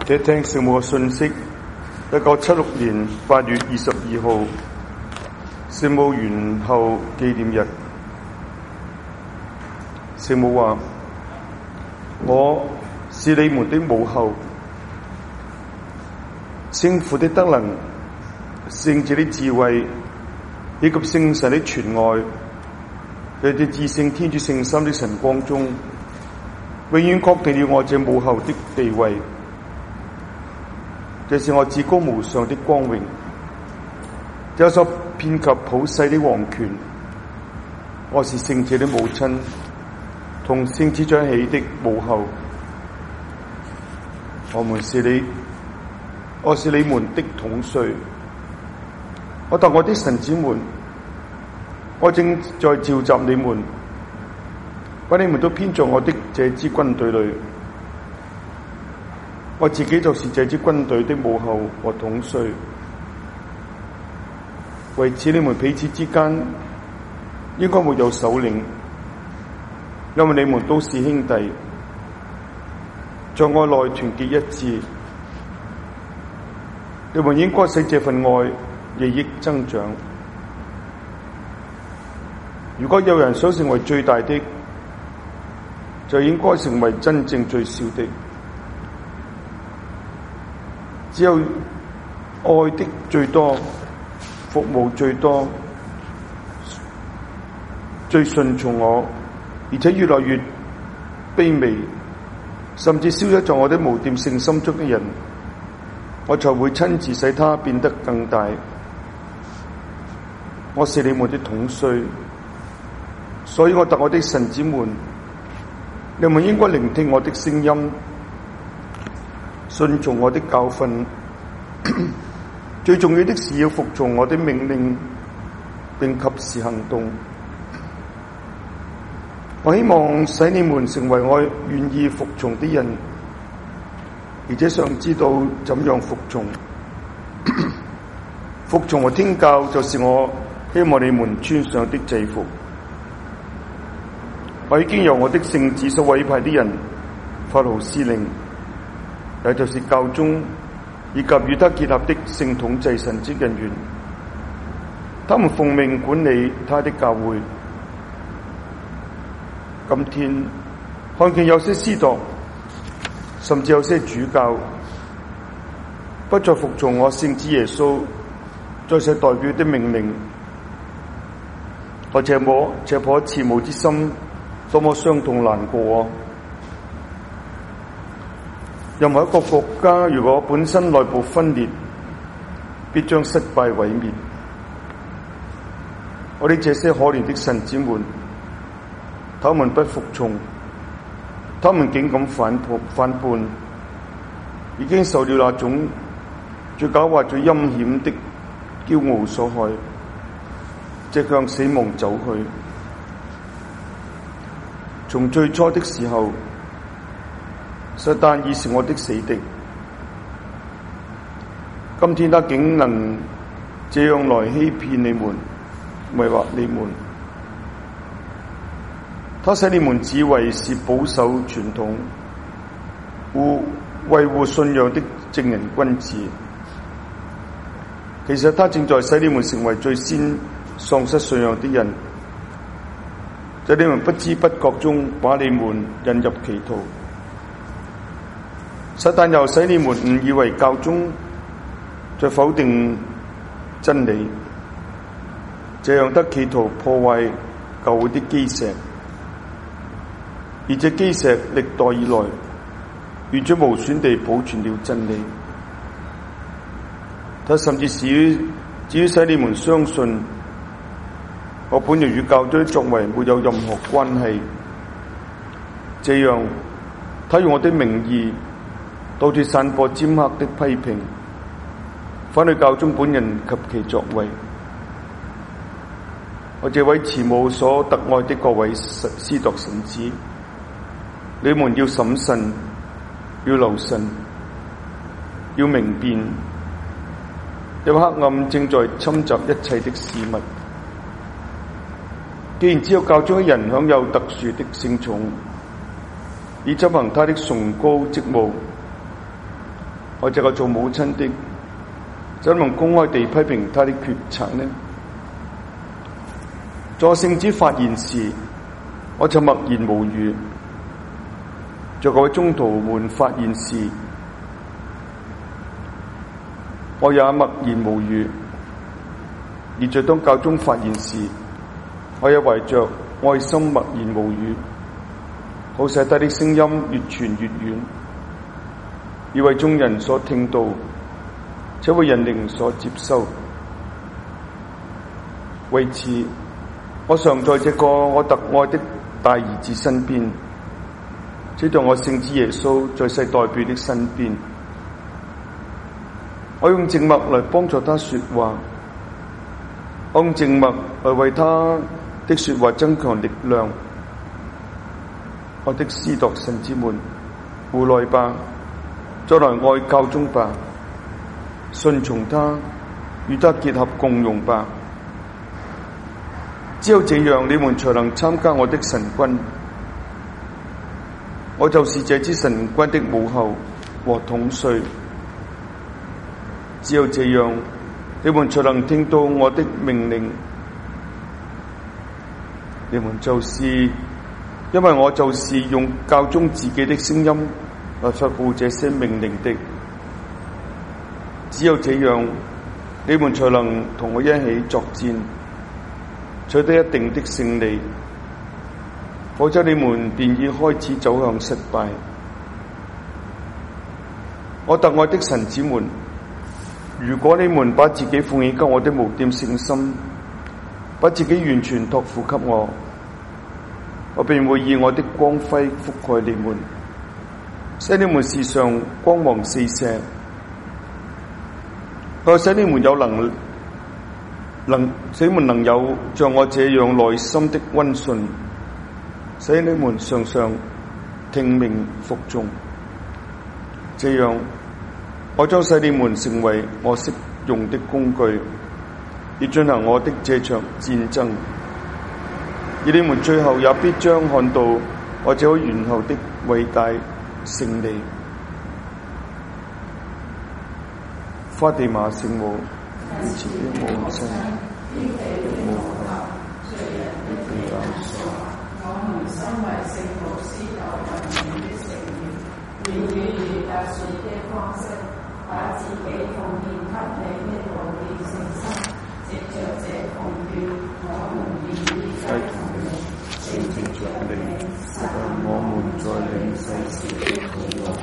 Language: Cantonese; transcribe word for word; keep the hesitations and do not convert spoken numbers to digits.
這聽聖母嘅信息，一九七六年八月二十二號，聖母元后紀念日。聖母話：我是你們的母后，聖父的德能、聖子的智慧以及聖神的全愛，在這至聖天主聖心的晨光中，永遠確定了我這母后的地位。這是我至高無上的光榮，這所遍及普世的王權。我是聖子的母親，同聖子長起的母后。我們是你，我是你們的統帥。我託我的神子們，我正在召集你們，把你們都編在我的這支軍隊裏。我自己就是這支軍隊的母后和統帥，為此你們彼此之間應該沒有首領，因為你們都是兄弟，在愛內團結一致。你們應該使這份愛日益增長。如果有人想成為最大的，就應該成為真正最小的。只有愛的最多，服務最多，最順從我，而且越來越卑微，甚至消失在我的無玷聖心中的人，我才會親自使他變得更大。我是你們的統帥，所以我託我的神子們，你們應該聆聽我的聲音，順從我的教訓。最重要的是要服從我的命令，並及時行動。我希望使你們成為我願意服從的人，而且想知道怎樣服從。服從和聽教就是我希望你們穿上的制服。我已經由我的聖子所委派的人發號施令，也就是教宗以及與他結合的聖統祭神職人員，他們奉命管理他的教會。今天看見有些司鐸，甚至有些主教，不再服從我聖子耶穌在世代表的命令，我這顆這顆慈母之心多麼傷痛難過啊！任何一個國家如果本身內部分裂，必將失敗毀滅。我哋這些可憐的神子們，他們不服從，他們竟敢反叛反叛，已經受了那種最狡猾、最陰險的驕傲所害，即向死亡走去。從最初的時候，撒旦已是我的死敵，今天他竟能這樣來欺騙你們，迷惑你們。他使你們自以為是保守傳統、護維護信仰的正人君子，其實他正在使你們成為最先喪失信仰的人，在你們不知不覺中把你們引入歧途。撒旦又使你們誤以為教宗在否定真理，這樣得企圖破壞教會的基石，而這基石歷代以來完全無損地保存了真理。他甚至至於至於使你們相信我本人與教宗的作為沒有任何關係，這樣他用我的名義到處散播尖刻的批評，反對教宗本人及其作為。我這位慈母所特愛的各位司鐸神子，你們要審慎，要留神，要明辨，因為黑暗正在侵襲一切的事物。既然只有教宗一人享有特殊的聖寵，以執行他的崇高職務， 我這個做母親的，怎能公開地批評他的決策呢？在聖子發言時，我就默然無語；在各位宗徒們發言時，我也默然無語；而在當教宗發言時，我也懷着愛心默然無語，好使他的聲音越傳越遠，以為眾人所聽到，且為人靈所接收。為此，我常在這個我特愛的大兒子身邊，且在我聖子耶穌在世代表的身邊。我用靜默來幫助他說話，我用靜默來為他的說話增強力量。我的司鐸神子們，回來吧，再來愛教宗吧，順從他，與他結合共融吧。只有這樣，你們才能參加我的神軍。我就是這支神軍的母後和統帥。只有這樣，你們才能聽到我的命令。你們就是因為我就是用教宗自己的聲音來發布這些命令的。只有這樣，你們才能同我一起作戰，取得一定的勝利，否則你們便已開始走向失敗。我特愛的神子們，如果你們把自己奉獻給我的無玷聖心，把自己完全託付給我，我便會以我的光輝覆蓋你們，使你們時常光芒四射，我使你們有能能使你們能有像我這樣內心的溫順，使你們常常聽命服從。這樣，我將使你們成為我適用的工具，以進行我的這場戰爭。而你們最後也必將看到我這位完後的偉大勝利。花地瑪聖母，如此的母親，母後，我們身為聖母司鐸運營的成員，願意以特殊的方式，把自己奉獻給你的無玷聖心，藉着這奉獻，我們願意跟同你，承接着你，使我們在領世時的喜樂。